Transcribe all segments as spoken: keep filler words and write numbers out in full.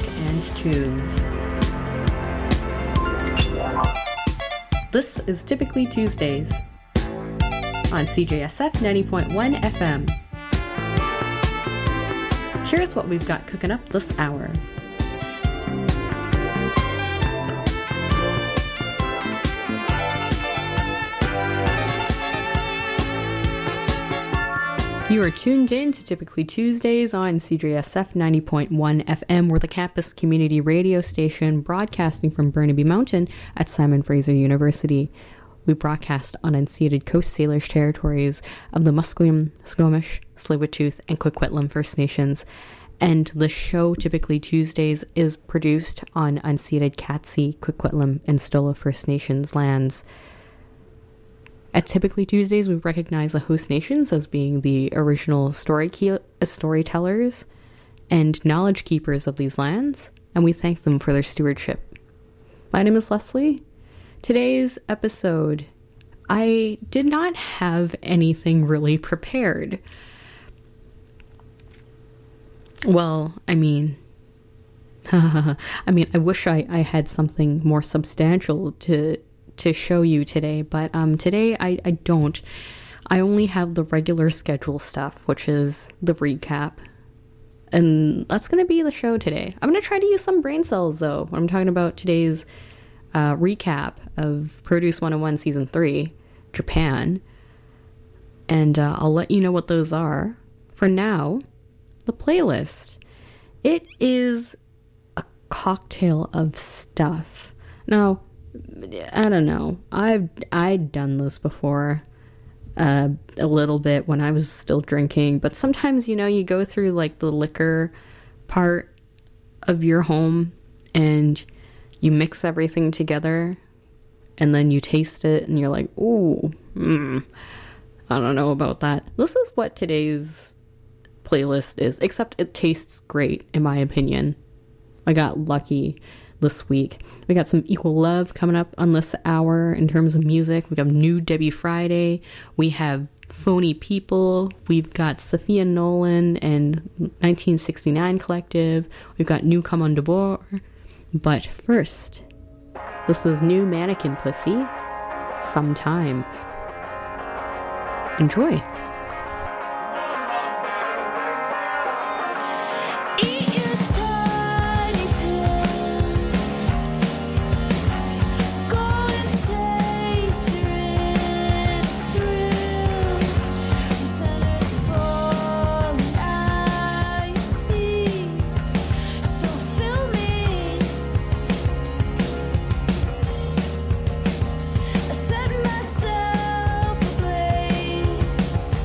and tunes. This is Typically Tuesdays on C J S F ninety point one F M. Here's what we've got cooking up this hour. You are tuned in to Typically Tuesdays on C J S F ninety point one F M. We're the campus community radio station broadcasting from Burnaby Mountain at Simon Fraser University. We broadcast on unceded Coast Salish territories of the Musqueam, Squamish, Tsleil-Waututh, and Coquitlam First Nations. And the show Typically Tuesdays is produced on unceded Katzie, Coquitlam, and Stola First Nations lands. At Typically Tuesdays, we recognize the host nations as being the original story key- storytellers and knowledge keepers of these lands, and we thank them for their stewardship. My name is Leslie. Today's episode, I did not have anything really prepared. Well, I mean, I mean, I wish I, I had something more substantial to to show you today, but um today I, I don't. I only have the regular schedule stuff, which is the recap, and that's gonna be the show today. I'm gonna try to use some brain cells though when I'm talking about today's uh recap of Produce one oh one season three Japan, and uh, I'll let you know what those are. For now, the playlist, it is a cocktail of stuff. Now, I don't know. I've I'd done this before uh, a little bit when I was still drinking, but sometimes, you know, you go through like the liquor part of your home and you mix everything together and then you taste it and you're like, ooh, mm, I don't know about that. This is what today's playlist is, except it tastes great, in my opinion. I got lucky this week. We got some Equal Love coming up on this hour in terms of music. We got New Debbie Friday. We have Phony People. We've got Sophia Nolan and nineteen sixty-nine Collective. We've got New Come on Debour. But first, this is New Mannequin Pussy, Sometimes. Enjoy. Set myself ablaze.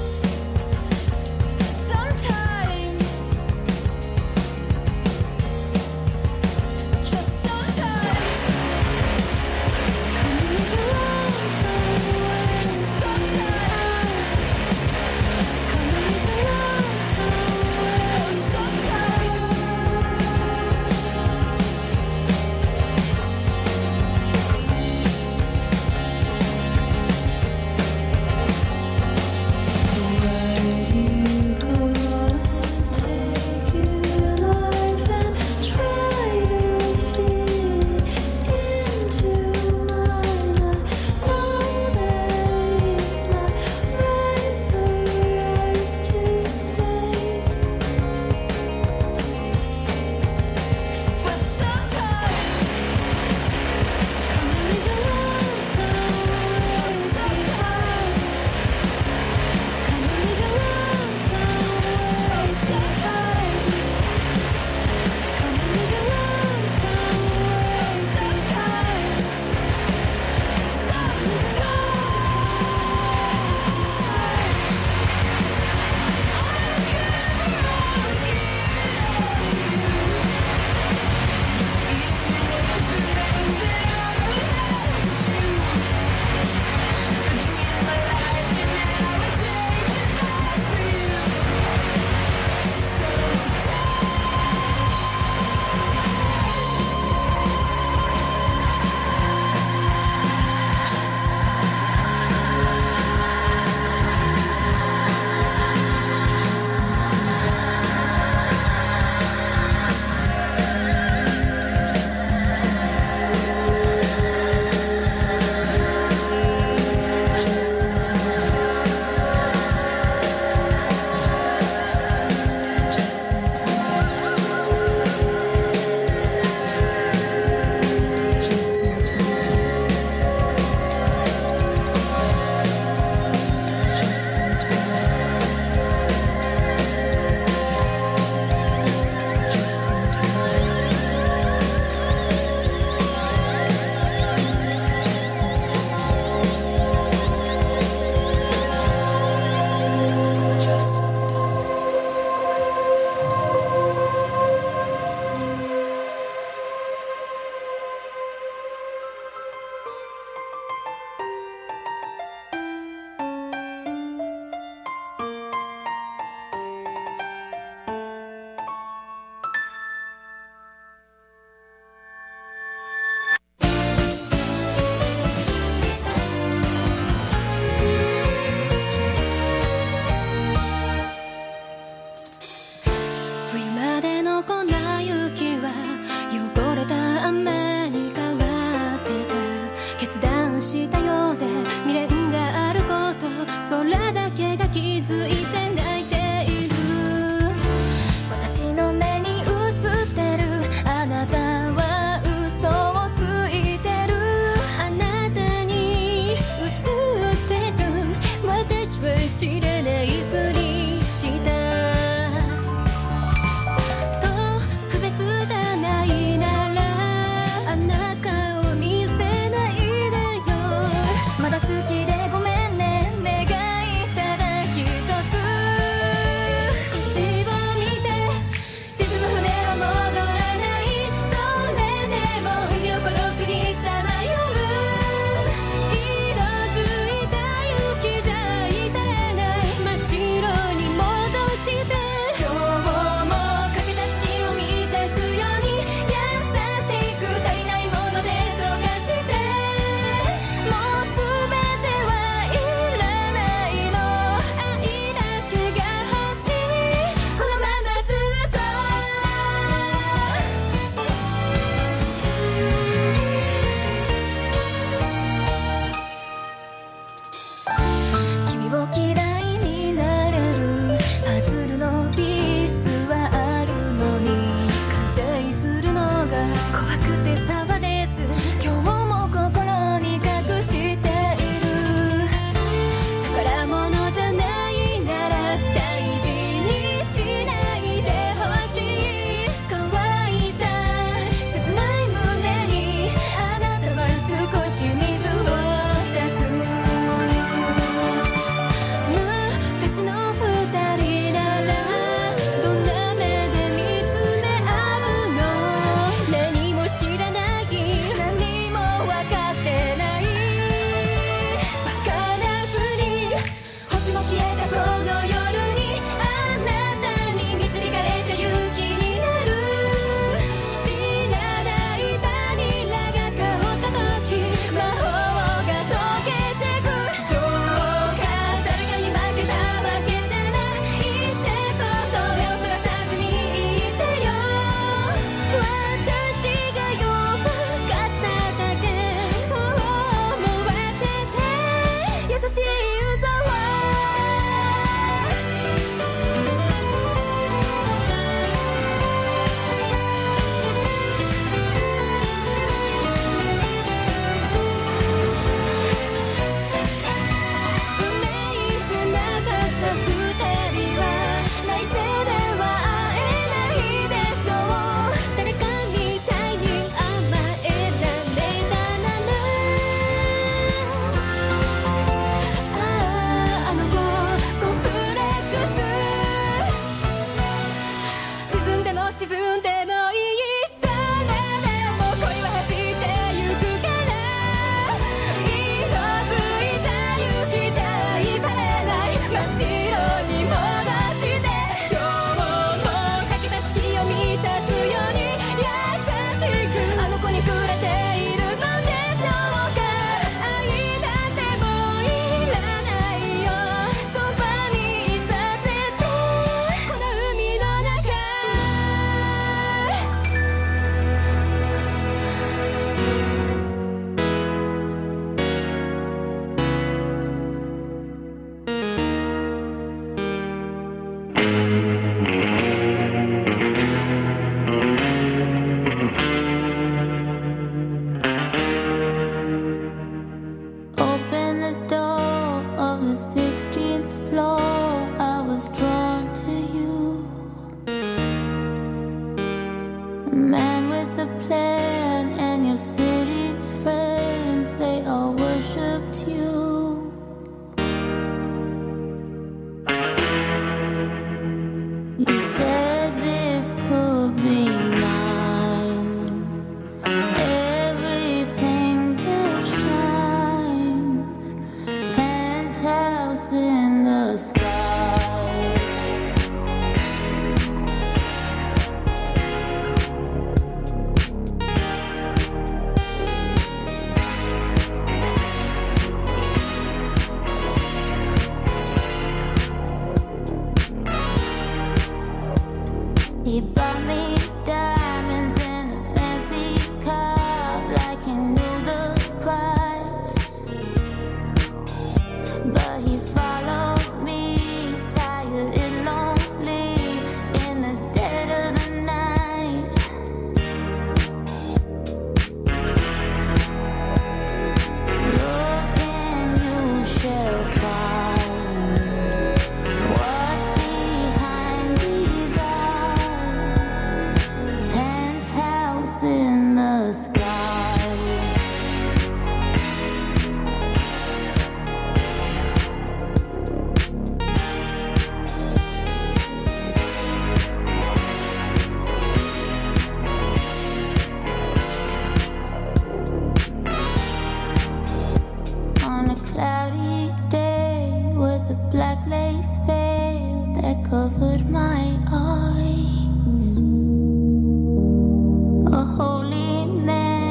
A holy man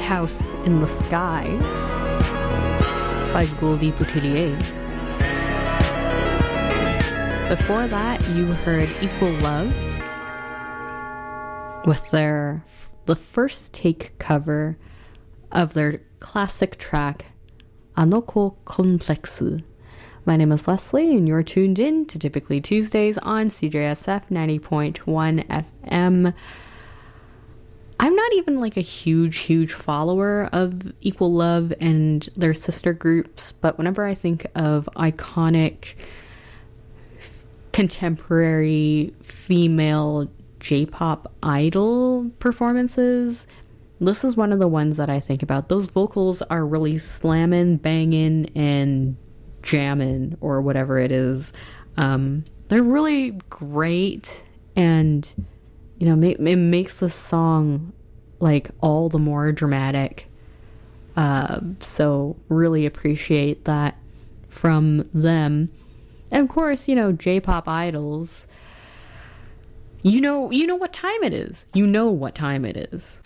House in the Sky by Goldie Boutillier. Before that, you heard Equal Love with their the first take cover of their classic track Anoko Komplexu. My name is Leslie, and you're tuned in to Typically Tuesdays on C J S F ninety point one F M. I'm not even like a huge, huge follower of Equal Love and their sister groups, but whenever I think of iconic contemporary female J-pop idol performances, this is one of the ones that I think about. Those vocals are really slamming, banging, and jamming, or whatever it is. Um, they're really great, and you know, it makes the song like all the more dramatic. Uh, so really appreciate that from them. And of course, you know, J-pop idols, you know, you know what time it is. You know what time it is.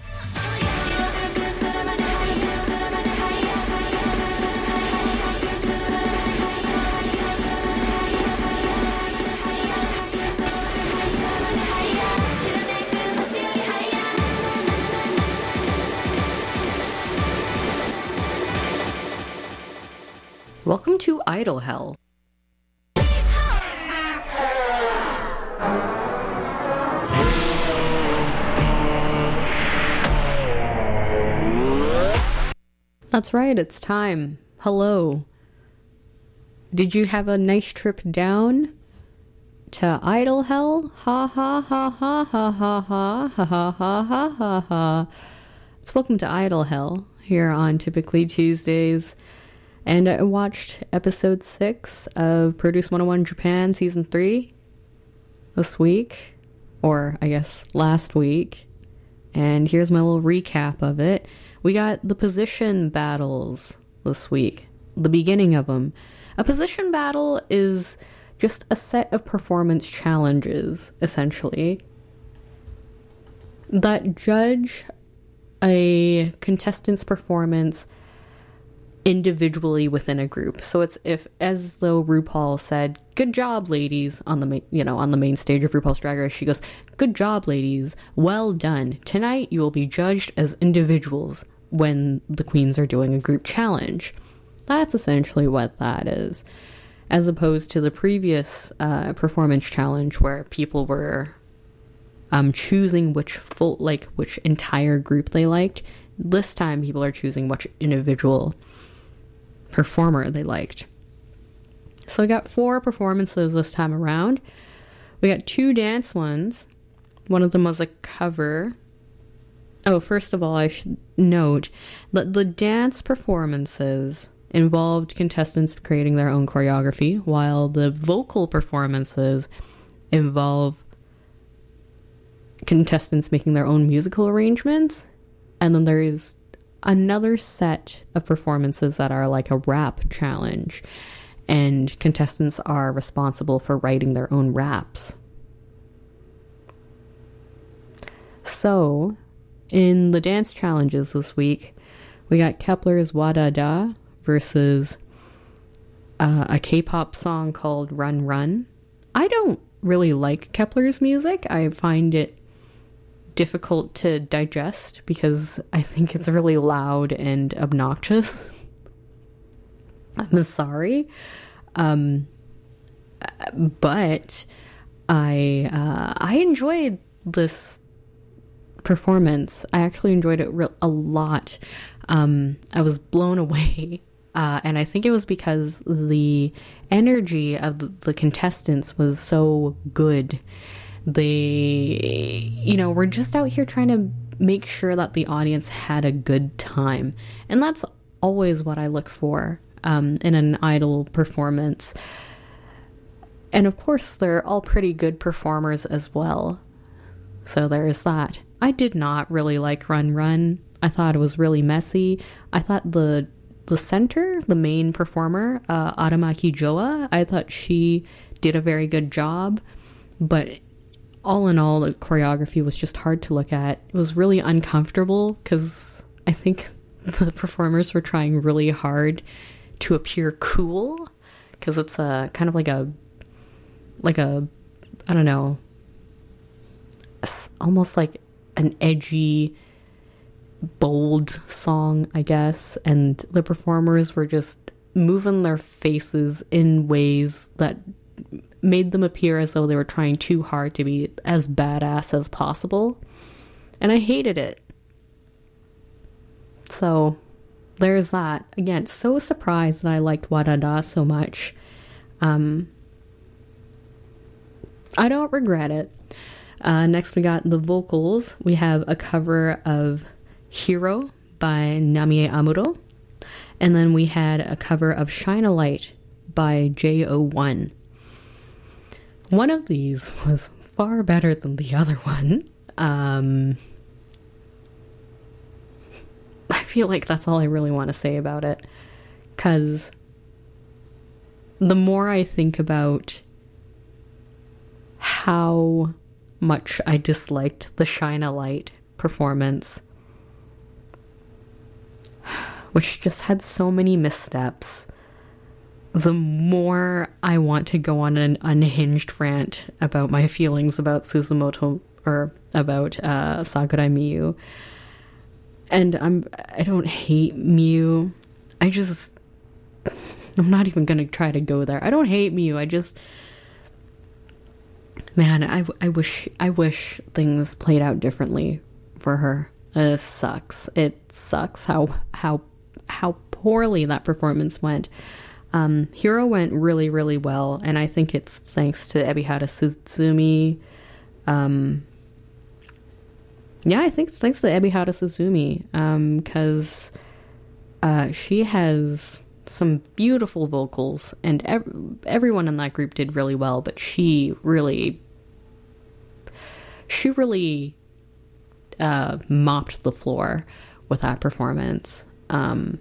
Welcome to Idol Hell. That's right, it's time. Hello. Did you have a nice trip down to Idol Hell? Ha ha ha ha ha ha ha ha ha ha ha ha ha. It's welcome to Idol Hell here on Typically Tuesdays. And I watched episode six of Produce one oh one Japan season three this week, or I guess last week. And here's my little recap of it. We got the position battles this week, the beginning of them. A position battle is just a set of performance challenges, essentially, that judge a contestant's performance individually within a group. So it's if, as though RuPaul said, "Good job, ladies," on the main, you know, on the main stage of RuPaul's Drag Race, she goes, "Good job, ladies. Well done. Tonight you will be judged as individuals when the queens are doing a group challenge." That's essentially what that is, as opposed to the previous uh, performance challenge where people were um choosing which full, like which entire group they liked. This time, people are choosing which individual performer they liked. So we got four performances this time around. We got two dance ones. One of them was a cover. Oh, first of all, I should note that the dance performances involved contestants creating their own choreography, while the vocal performances involve contestants making their own musical arrangements. And then there is another set of performances that are like a rap challenge, and contestants are responsible for writing their own raps. So, in the dance challenges this week, we got Kepler's Wadada versus uh, a K-pop song called Run Run. I don't really like Kepler's music. I find it difficult to digest because I think it's really loud and obnoxious. I'm sorry. Um, but I uh, I enjoyed this performance. I actually enjoyed it re- a lot. Um, I was blown away. Uh, and I think it was because the energy of the, the contestants was so good. They, you know, we're just out here trying to make sure that the audience had a good time. And that's always what I look for um, in an idol performance. And of course, they're all pretty good performers as well. So there's that. I did not really like Run Run. I thought it was really messy. I thought the the center, the main performer, uh, Aramaki Joa, I thought she did a very good job. But all in all, the choreography was just hard to look at. It was really uncomfortable because I think the performers were trying really hard to appear cool, because it's a kind of like a, like a, I don't know, almost like an edgy, bold song, I guess. And the performers were just moving their faces in ways that made them appear as though they were trying too hard to be as badass as possible. And I hated it. So there's that. Again, so surprised that I liked Wadada so much. Um, I don't regret it. Uh, next we got the vocals. We have a cover of Hero by Namie Amuro. And then we had a cover of Shine a Light by J O one. One of these was far better than the other one. Um, I feel like that's all I really want to say about it. Because the more I think about how much I disliked the Shine a Light performance, which just had so many missteps, the more I want to go on an unhinged rant about my feelings about Suzumoto, or about uh, Sakurai Miyu. And I'm, I don't hate Miyu. I just, I'm not even going to try to go there. I don't hate Miyu. I just, man, I, I wish, I wish things played out differently for her. It sucks. It sucks how, how, how poorly that performance went. Um, Hero went really, really well, and I think it's thanks to Ebihara Suzumi. Um, yeah, I think it's thanks to Ebihara Suzumi, um, because uh, she has some beautiful vocals, and ev- everyone in that group did really well, but she really, she really uh, mopped the floor with that performance. Um,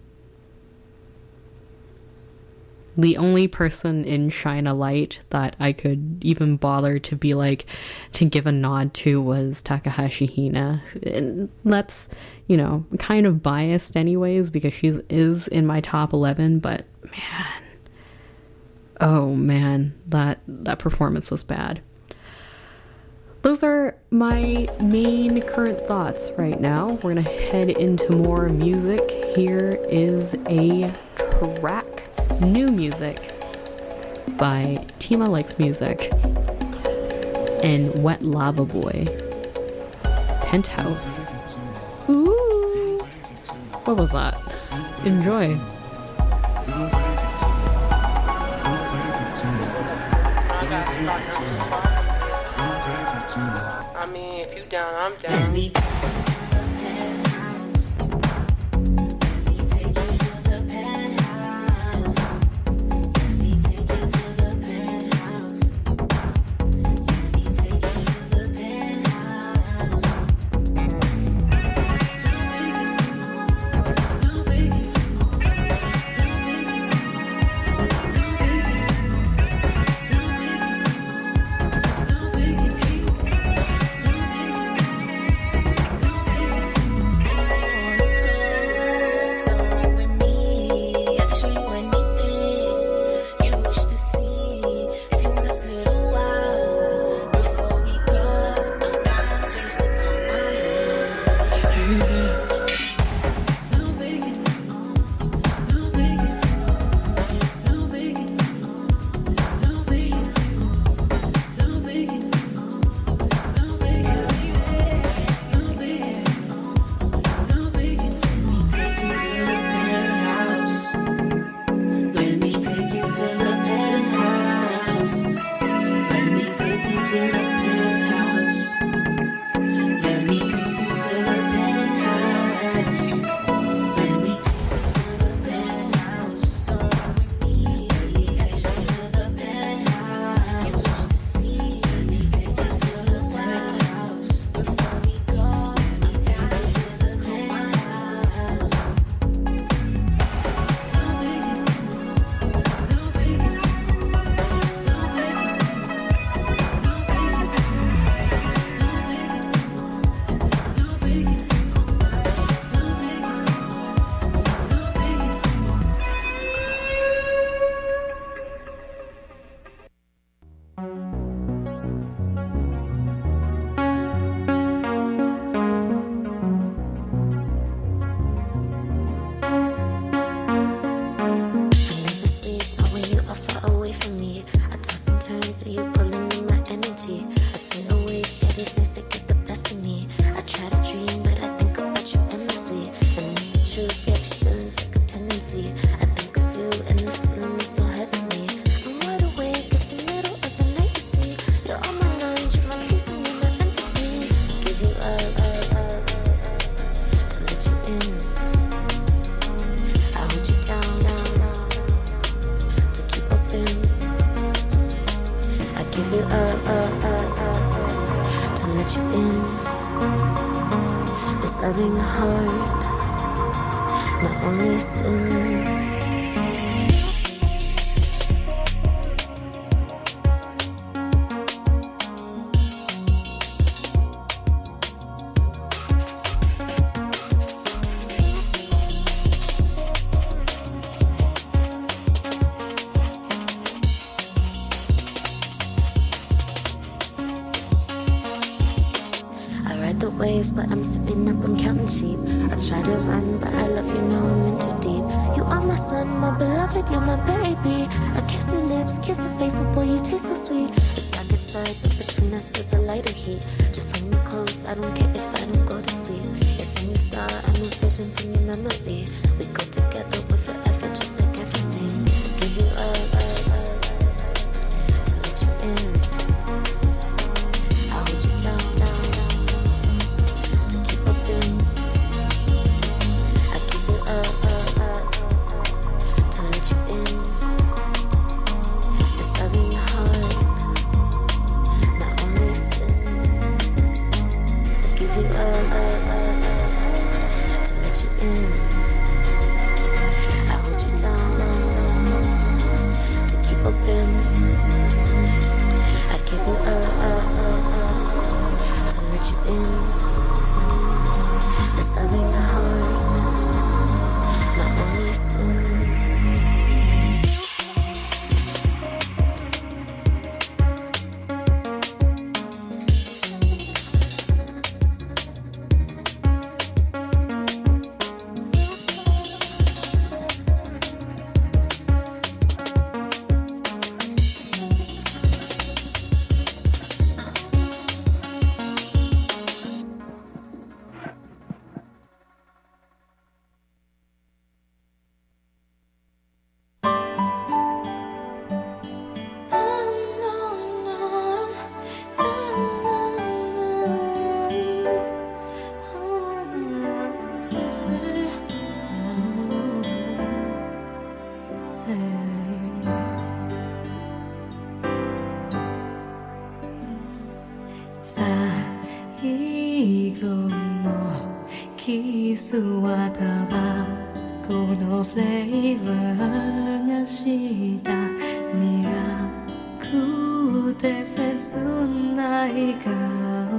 The only person in Shine a Light that I could even bother to be like, to give a nod to was Takahashi Hina. And that's, you know, kind of biased anyways, because she is in my top eleven, but man, oh man, that, that performance was bad. Those are my main current thoughts right now. We're gonna head into more music. Here is a track. New music by Tima Likes Music and Wet Lava Boy. Penthouse. Ooh. What was that? Enjoy. I mean, if you down, I'm down. best of me. I try to dream, but I think about you endlessly. And it's the truth, yeah, this feeling's like a tendency. I think of you, and this feeling is so heavenly. I'm wide awake, it's the middle of the night, you see. You're on my mind, you're my peace, and you're my empathy. Give you up, up, up, to let you in. I hold you down, down, down, to keep open. I give you up, up, up, up, to let you in. This loving heart, my only sin. But I'm sitting up, I'm counting sheep. I try to run, but I love you, know I'm in too deep. You are my son, my beloved, you're my baby. I kiss your lips, kiss your face, oh boy, you taste so sweet. It's dark outside, but between us there's a lighter heat. Just hold me close, I don't care if I don't go to sleep. Yes, I'm your star, I'm a vision from your memory. We go together, we're forever, just like everything. I give you up, up, up, to let you in. I hold you down, down, down. I give you up, up, up, to let you in. This loving heart, my only sin. I give you up, up, up, to let you in. I hold you down, down, down, to keep open. I give you up, up, up, to let you in. Loving heart, my only sin. 네가 그대 센순 나이가